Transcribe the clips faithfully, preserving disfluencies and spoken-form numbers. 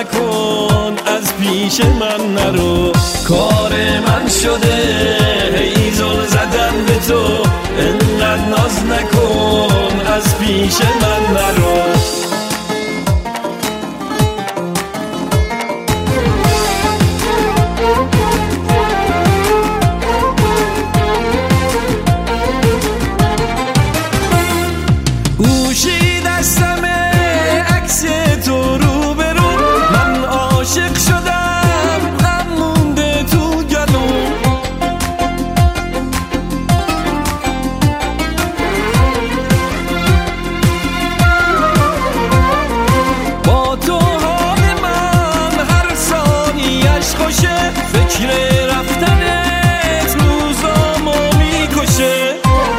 نکن، از پیش من نرو. کار من شده هی زل زدن به تو، انقدر ناز نکن، از پیش من نرو. گوشی دستمه عکس تو رو برو، من عاشق شدم غم مونده تو گلوم. با تو حال من هر ثانیش خوشه، فکر رفتنت روزامو میکشه.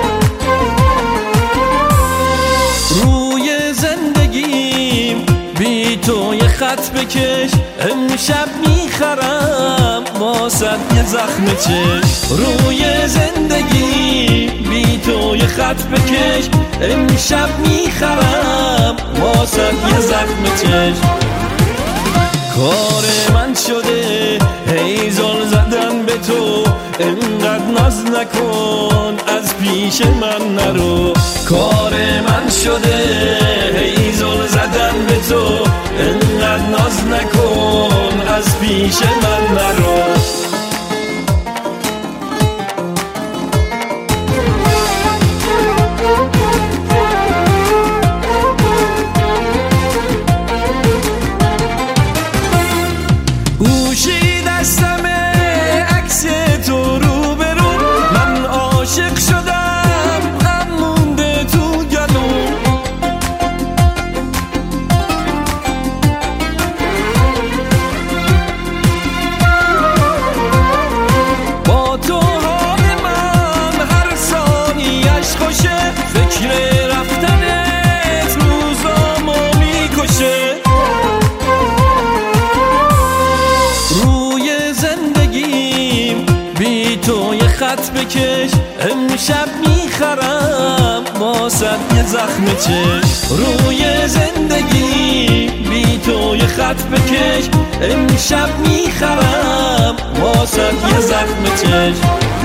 روی زندگیم بی تو یه خط بکش، امشب میخرم واسد یه زخم چش. روی زندگی بی تو یه خط بکش، امشب میخرم واسد یه زخم چش. کار من شده هی زل زدن به تو، انقدر ناز نکن، از پیش من نرو. کار من شده هی زل زدن به تو، انقدر ناز نکن، از پیش من نرو. گوشی دستمه عکس تو رو برو، من عاشق شدم غم مونده تو گلوم. با تو حال من هر ثانیش خوشه، فکر رفتنت روزامو میکشه. بی تو یه خط بکش، امشب میخرم واسد یه زخم چش. روی زندگی بی تو یه خط بکش، امشب میخرم واسد یه زخم چش.